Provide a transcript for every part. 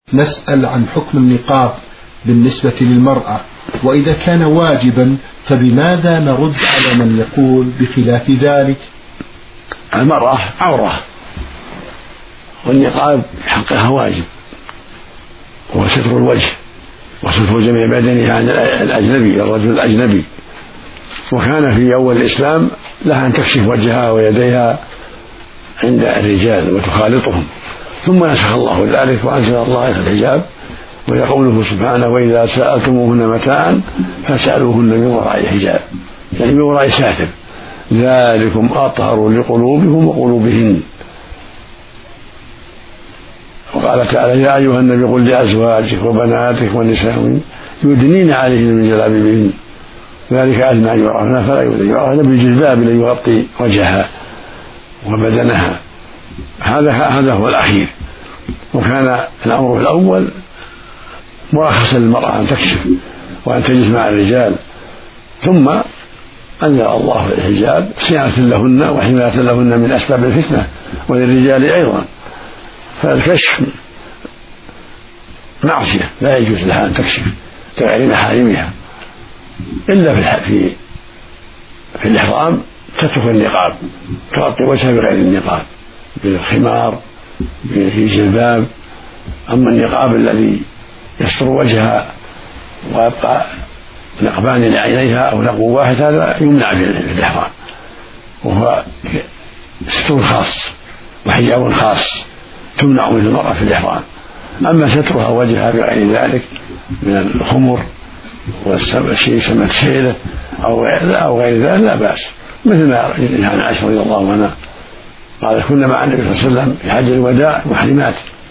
نسأل عن حكم النقاب بالنسبة للمرأة، وإذا كان واجبا فبماذا نرد على من يقول بخلاف ذلك؟ المرأة عورة، والنقاب حقها واجب، وهو ستر الوجه وستر جميع بدنه عن الأجنبي الرجل الأجنبي. وكان في أول الإسلام لها أن تكشف وجهها ويديها عند الرجال وتخالطهم، ثم نسخ الله ذلك وأنزل الله الحجاب، ويقوله سبحانه: وإذا سألتموهن متاعا فاسألوهن من وراء حجاب، يعني من وراء ساتر، ذلكم أطهر لقلوبكم وقلوبهن. وقال تعالى: يا أيها النبي قل لأزواجك وبناتك والنساء يدنين عليهن من جلابيبهن ذلك أدنى أن يعرفن فلا يؤذين، يعرفن بالجلباب ليغطي وجهها وبدنها. هذا هو الأخير. وكان الأمر الأول مرخصا للمرأة أن تكشف وأن تجلس مع الرجال، ثم أنزل الله الحجاب صيانة لهن وحماية لهن من أسباب الفتنة، وللرجال أيضا. فالكشف معصية، لا يجوز لها أن تكشف كغير محارمها، إلا في الإحرام تترك النقاب، تغطي وجهها بغير النقاب، بالخمار بالجلباب. أما النقاب الذي يستر وجهها ويبقى نقبان لعينيها أو نقب واحد هذا يمنع في الإحرام، وهو ستر خاص وحجاب خاص تمنع من المرأة في الإحرام. أما سترها وجهها بغير ذلك من الخمر والشيء يسمى سيلة أو غير ذلك لا بأس، مثل ما عن عائشة رضي الله عنها قال: كنا مع النبي صلى الله عليه وسلم في حج الوداع محرمات،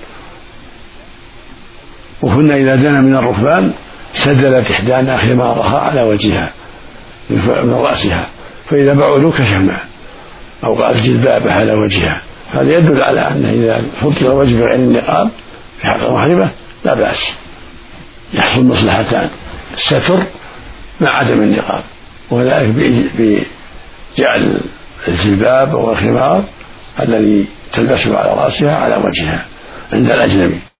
وكنا إذا دنا من الركبان سدلت إحدانا خمارها على وجهها من رأسها، فإذا بعدوا كشفنا، أو قال جلبابها على وجهها. هذا يدل على أنه إذا فطر الوجه بغير النقاب في حق المحرمة لا بأس، يحصل مصلحتان: الستر مع عدم النقاب، وذلك بجعل الجلباب والخمار الذي تلبسه على رأسها على وجهها عند الأجنبي.